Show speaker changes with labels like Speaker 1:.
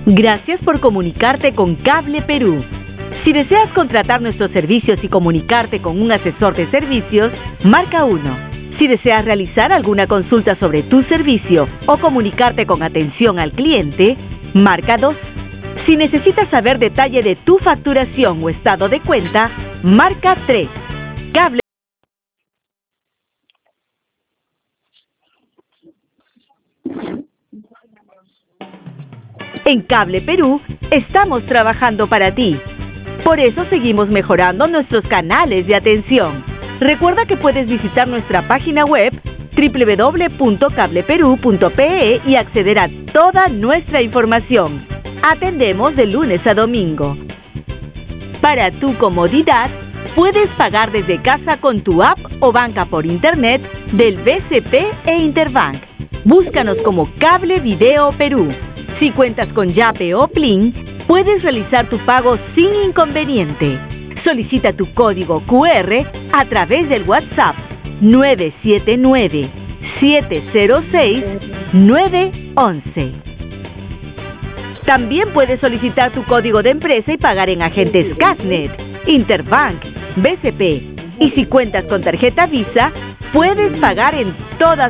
Speaker 1: Gracias por comunicarte con Cable Perú. Si deseas contratar nuestros servicios y comunicarte con un asesor de servicios, marca 1. Si deseas realizar alguna consulta sobre tu servicio o comunicarte con atención al cliente, marca 2. Si necesitas saber detalle de tu facturación o estado de cuenta, marca 3. Cable. En Cable Perú estamos trabajando para ti. Por eso seguimos mejorando nuestros canales de atención. Recuerda que puedes visitar nuestra página web www.cableperu.pe y acceder a toda nuestra información. Atendemos de lunes a domingo. Para tu comodidad, puedes pagar desde casa con tu app o banca por internet del BCP e Interbank. Búscanos como Cable Video Perú. Si cuentas con Yape o Plin, puedes realizar tu pago sin inconveniente. Solicita tu código QR a través del WhatsApp 979-706-911. También puedes solicitar tu código de empresa y pagar en agentes Casnet, Interbank, BCP. Y si cuentas con tarjeta Visa, puedes pagar en todas